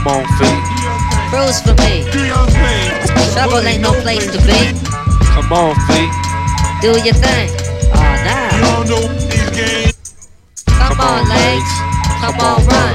on, feet. Cruise for me. Trouble ain't no place to be. Come on, feet. Do your thing. Oh, now. Come on, legs. Come on, run.